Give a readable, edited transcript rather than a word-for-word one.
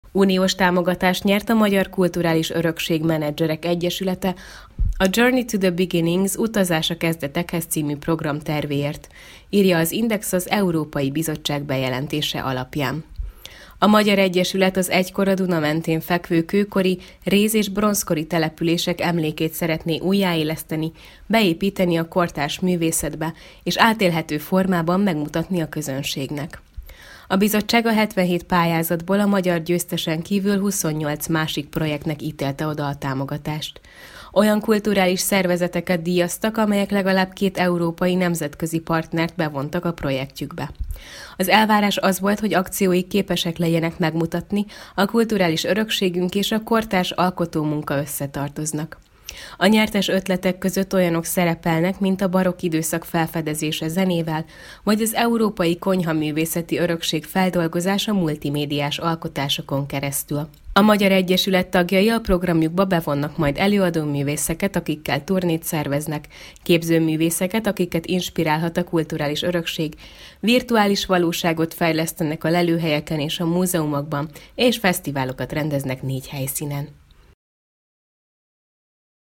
Uniós támogatást nyert a Magyar Kulturális Örökség Menedzserek Egyesülete a Journey to the Beginnings Utazás a kezdetekhez című program tervéért, írja az Index az Európai Bizottság bejelentése alapján. A Magyar Egyesület az egykor a Duna mentén fekvő kőkori, réz- és bronzkori települések emlékét szeretné újjáéleszteni, beépíteni a kortárs művészetbe és átélhető formában megmutatni a közönségnek. A bizottság a 77 pályázatból a magyar győztesen kívül 28 másik projektnek ítélte oda a támogatást. Olyan kulturális szervezeteket díjaztak, amelyek legalább 2 európai nemzetközi partnert bevontak a projektjükbe. Az elvárás az volt, hogy akcióik képesek legyenek megmutatni, a kulturális örökségünk és a kortárs alkotómunka összetartoznak. A nyertes ötletek között olyanok szerepelnek, mint a barokk időszak felfedezése zenével, vagy az európai konyhaművészeti örökség feldolgozása multimédiás alkotásokon keresztül. A Magyar Egyesület tagjai a programjukba bevonnak majd előadóművészeket, akikkel turnét szerveznek, képzőművészeket, akiket inspirálhat a kulturális örökség, virtuális valóságot fejlesztenek a lelőhelyeken és a múzeumokban, és fesztiválokat rendeznek 4 helyszínen.